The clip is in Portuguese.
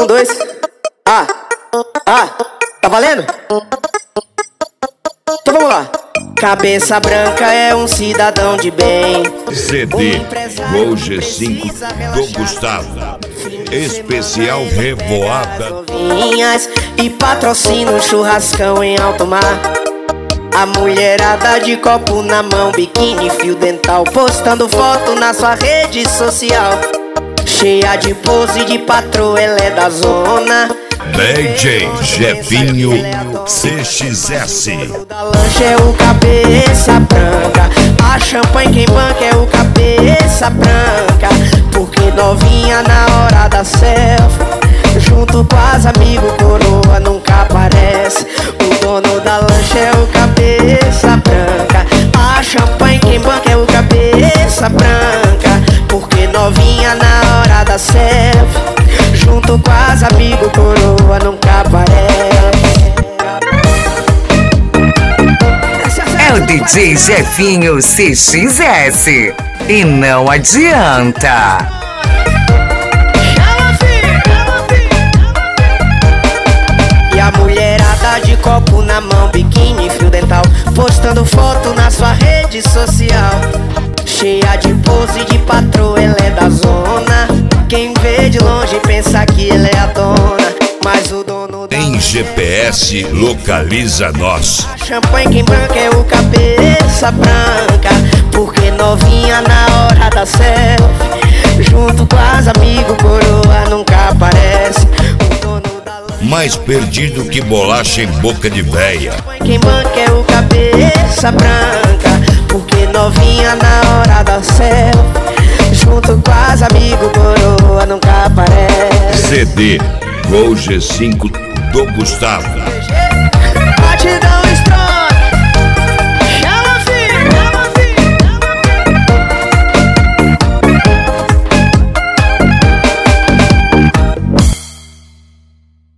Um, dois. Tá valendo? Então vamos lá. Cabeça branca é um cidadão de bem. CD Gol G5 do Gustavo. Especial Revoada. E patrocina um churrascão em alto mar. A mulherada de copo na mão, biquíni, fio dental, postando foto na sua rede social. Cheia de pose de patroa, ela é da zona. DJ Jefinho CXS. O da lancha é o cabeça branca. A champanhe quem banca é o cabeça branca. Porque novinha na hora da selfie, junto com as amigos, coroa nunca aparece. O dono da lancha é o cabeça branca. A champanhe quem banca é o cabeça branca. Porque novinha na hora da selfie, junto com as amigos, coroa nunca aparece. É o DJ Jefinho CXS. E não adianta. E a mulherada de copo na mão, biquíni, fio dental, postando foto na sua rede social. Cheia de pose de patroa, ela é da zona. Quem vê de longe pensa que ela é a dona, mas o dono da Em GPS localiza nós. champanhe quem banca é o cabeça branca. Porque novinha na hora da selfie, junto com as amigos, coroa nunca aparece. O dono da Mais perdido que bolacha em boca de véia. quem banca é o cabeça branca. Porque novinha na hora da selfie, junto com as amigos, coroa nunca aparece. CD Gol G5 do Gustavo.